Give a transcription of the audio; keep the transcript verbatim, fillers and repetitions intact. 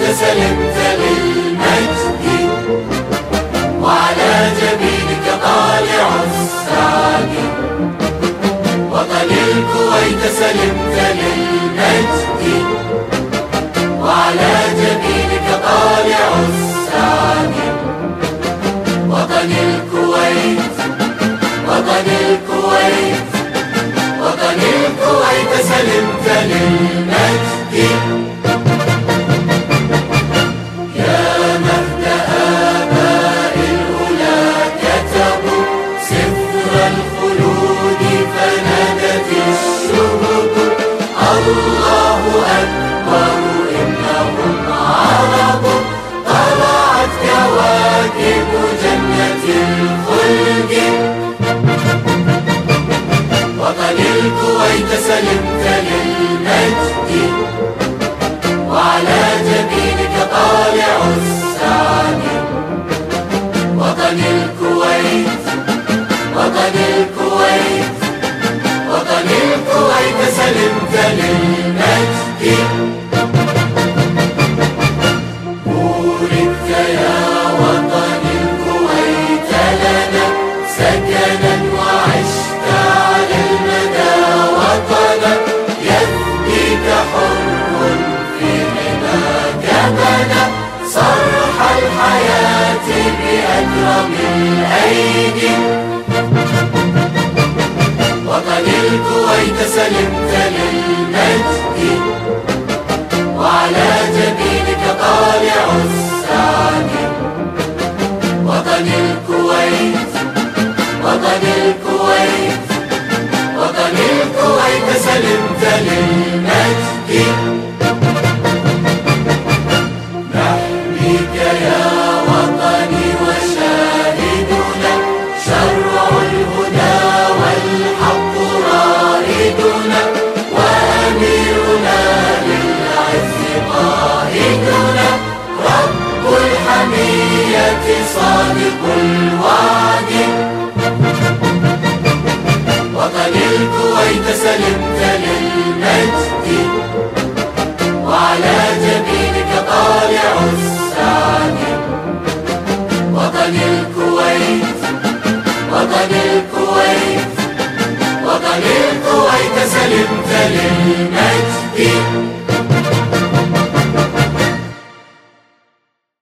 سلمت للمجد، وعلى جبينك طالع السعد. وطن الكويت سلمت للمجد، وعلى جبينك طالع السعد. وطن الكويت، وطن الكويت، وطن الكويت سلمت للمجد. يا مهد آباء الأولى كتبوا سفر الخلود فنادت الشهب الله أكبر إنهم عرب. طلعت كواكب جنة الخلد. وطن الكويت سلمت للمجد، وعلى جبينك طالع السعد. وطن الكويت، وطن الكويت، وطن الكويت سلمت للمجد. بوركت يا وطن الكويت لنا سكنا، وعشت على المدى وطنا. يفديك حر في حماك بنى صرح الحياة بأكرم الأيدي. وطن الكويت سلمت للمجد، وعلى جبينك طالع السعد. وطن الكويت، وطن الكويت، وطن الكويت سلمت للمجد. نحميك يا وطني وشاهدنا، شرع الهدى والحق رائدنا، وأميرنا للعز قائدنا. رب الحمية صادق الوعد. وطن الكويت سلمت للمجد، وعلى جبينك طالع السعد. وطن الكويت، وطن الكويت، وطن الكويت سلمت للمجد.